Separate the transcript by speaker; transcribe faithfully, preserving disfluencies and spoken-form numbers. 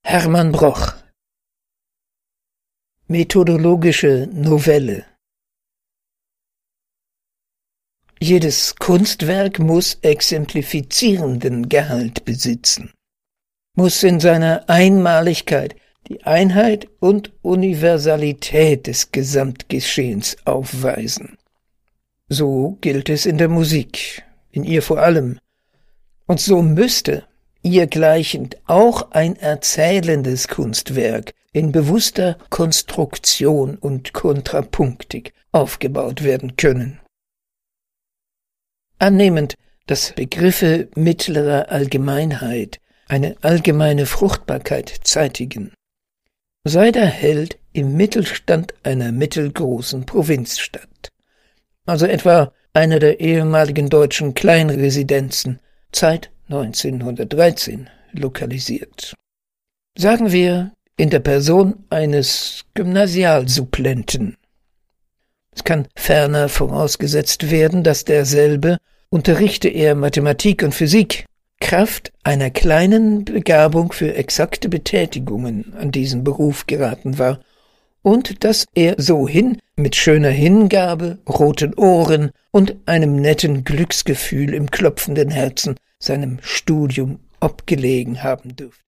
Speaker 1: Hermann Broch. Methodologische Novelle. Jedes Kunstwerk muss exemplifizierenden Gehalt besitzen, muss in seiner Einmaligkeit die Einheit und Universalität des Gesamtgeschehens aufweisen. So gilt es in der Musik, in ihr vor allem, und so müsste ihr gleichend auch ein erzählendes Kunstwerk in bewusster Konstruktion und Kontrapunktik aufgebaut werden können. Annehmend, dass Begriffe mittlerer Allgemeinheit eine allgemeine Fruchtbarkeit zeitigen, sei der Held im Mittelstand einer mittelgroßen Provinzstadt, also etwa einer der ehemaligen deutschen Kleinresidenzen, Zeit neunzehnhundertdreizehn, lokalisiert. Sagen wir in der Person eines Gymnasialsupplenten. Es kann ferner vorausgesetzt werden, dass derselbe, unterrichte er Mathematik und Physik, Kraft einer kleinen Begabung für exakte Betätigungen an diesen Beruf geraten war und dass er sohin mit schöner Hingabe, roten Ohren und einem netten Glücksgefühl im klopfenden Herzen seinem Studium obgelegen haben dürfte.